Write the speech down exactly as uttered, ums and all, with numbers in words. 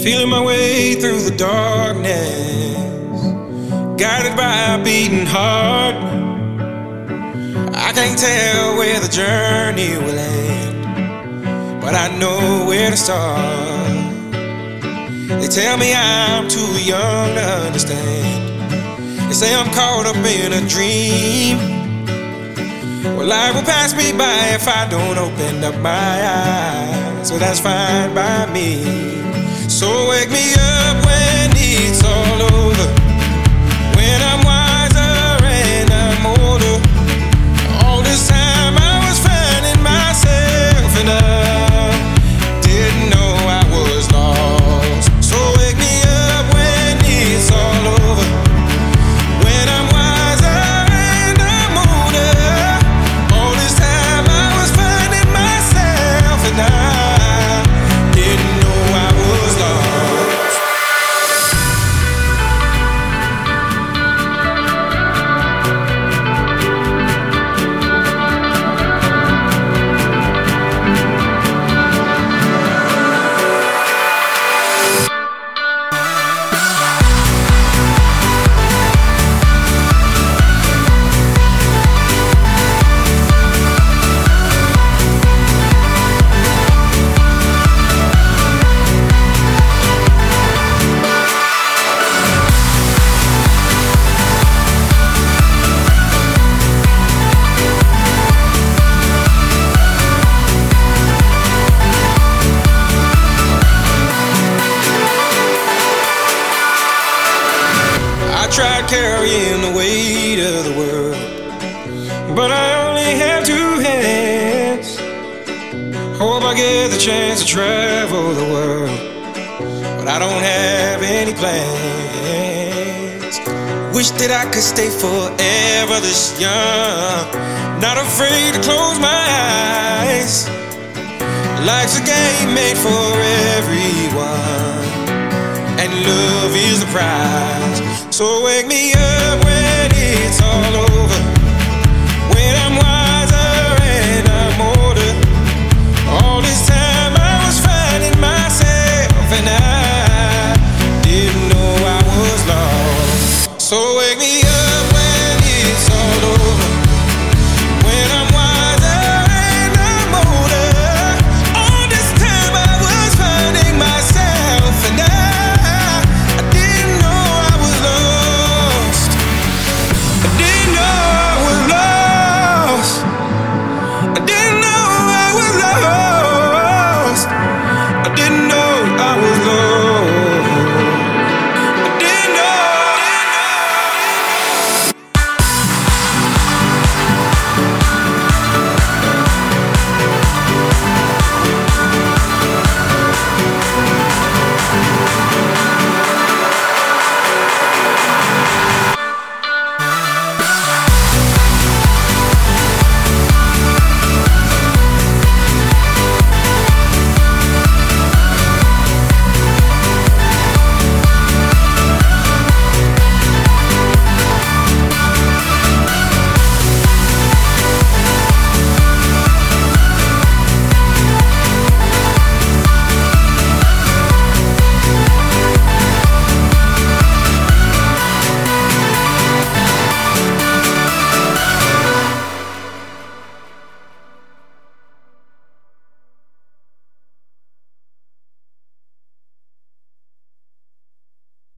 Feeling my way through the darkness, guided by a beating heart. I can't tell where the journey will end, but I know where to start. They tell me I'm too young to understand. They say I'm caught up in a dream. Well, life will pass me by if I don't open up my eyes. So that's fine by me. So wake me up when it's all over, when I'm wiser and I'm older. All this time I was finding myself and I didn't know I was lost. So wake me up when it's all over, when I'm wiser and I'm older. All this time I was finding myself and I didn't know I was lost. I tried carrying the weight of the world, but I only have two hands. Hope I get the chance to travel the world, but I don't have any plans. Wish that I could stay forever this young, not afraid to close my eyes. Life's a game made for everyone, and love is the prize. So wake me up when